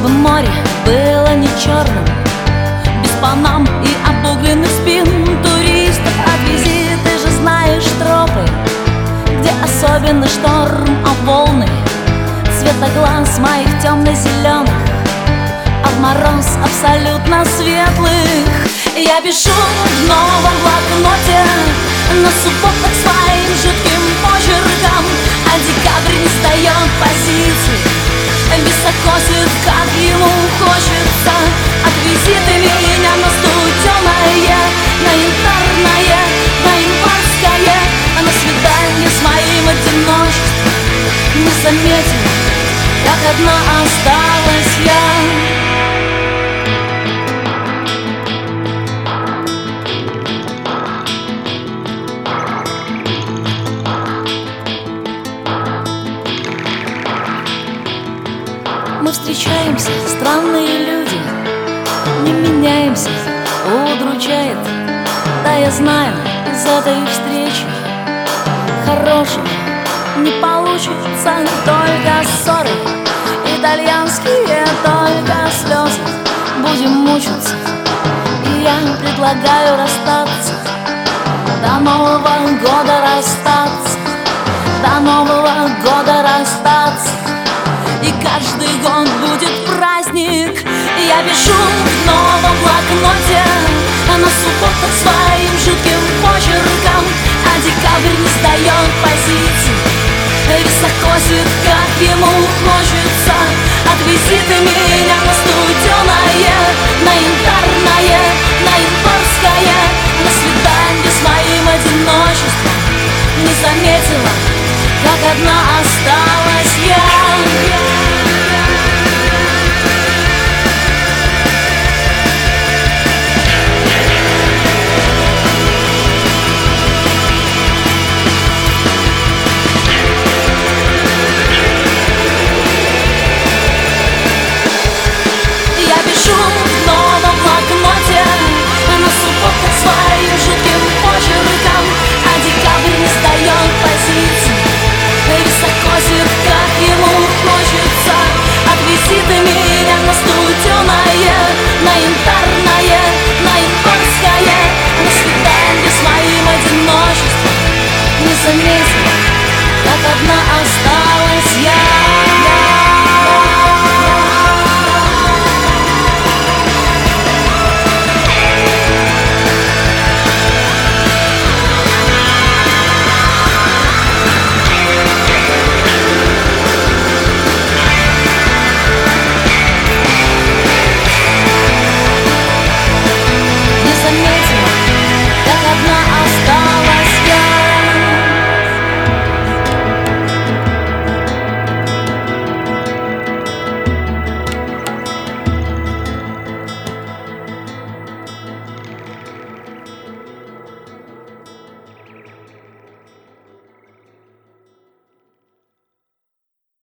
Море было не черным, без панам и обугленных спин туристов. Отвези, ты же знаешь тропы, где особенно шторм, а волны цвета глаз моих темно-зеленых, а в мороз абсолютно светлых. Я пишу в новом блокноте на субботах своим жутким почерком, а декабрь не сдает позиций, високосит, как ему хочется. Отвези ты меня на студеное, на янтарное, на январское, а на свидание с моим одиночеством. Не заметила, как одна осталась я. Мы встречаемся, странные люди, не меняемся, удручает. Да, я знаю, из этой встречи хорошего не получится, только ссоры, итальянские только слезы. Будем мучиться, и я предлагаю расстаться, до Нового года расстаться, до Нового года расстаться. И каждый год будет праздник. Я пишу в новом блокноте на субботах своим жутким почерком, а декабрь не сдает позиций, високосит, как ему хочется. Отвези ты меня на студеное, на янтарное, на январское, на свидание с моим одиночеством. Не заметила, как одна осталась я. Я пишу в новом блокноте на субботах своим жутким почерком, а декабрь не сдает позиций, високосит, как ему хочется. Отвези ты меня на студеное, на янтарное, на январское, на свидание с моим одиночеством. Не заметила, как одна осталась я.